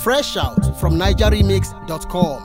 Fresh out from NigerRemix.com.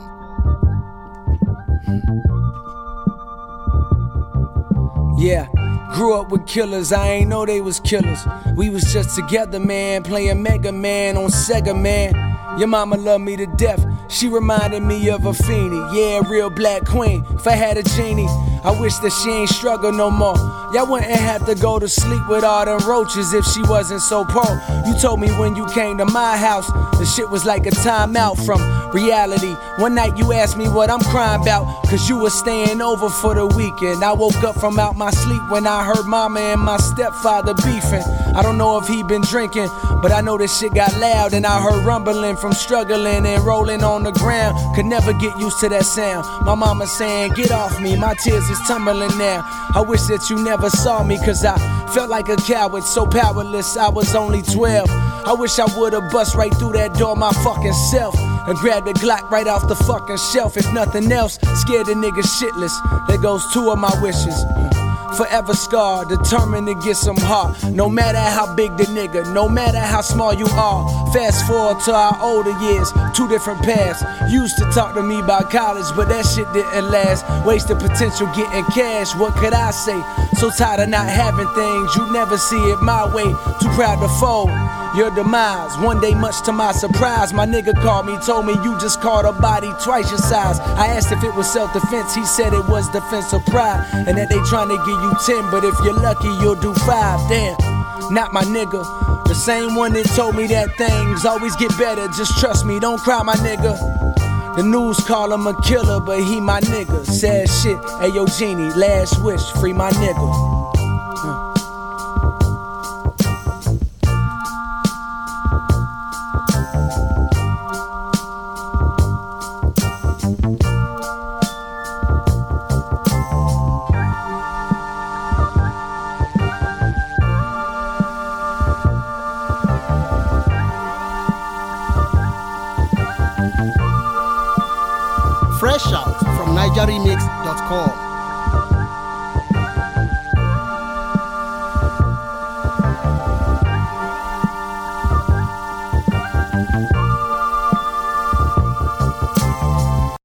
Yeah, grew up with killers, I ain't know they was killers. We was just together, man, playing Mega Man on Sega, man. Your mama loved me to death, she reminded me of a fiendie. Yeah, real black queen, if I had a genie, I wish that she ain't struggle no more. Y'all wouldn't have to go to sleep with all them roaches if she wasn't so poor. You told me when you came to my house, the shit was like a timeout from reality. One night you asked me what I'm crying about, cause you was staying over for the weekend. I woke up from out my sleep when I heard mama and my stepfather beefing. I don't know if he been drinking, but I know this shit got loud, and I heard rumbling from struggling and rolling on the ground. Could never get used to that sound. My mama saying, get off me, my tears is tumbling now. I wish that you never saw me, cause I felt like a coward, so powerless, I was only 12. I wish I would've bust right through that door my fucking self and grabbed the Glock right off the fucking shelf. If nothing else, scared the nigga shitless. There goes two of my wishes. Forever scarred, determined to get some heart. No matter how big the nigga, no matter how small you are. Fast forward to our older years, two different paths. Used to talk to me about college, but that shit didn't last. Wasted potential getting cash, what could I say? So tired of not having things, you never see it my way. Too proud to fold your demise. One day, much to my surprise, my nigga called me, told me you just caught a body twice your size. I asked if it was self-defense, he said it was defense of pride, and that they trying to give you 10, but if you're lucky, you'll do 5. Damn, not my nigga. The same one that told me that things always get better. Just trust me, don't cry, my nigga. The news call him a killer, but he my nigga. Sad shit, ayo Genie, last wish, free my nigga. Fresh out from NigerRemix.com.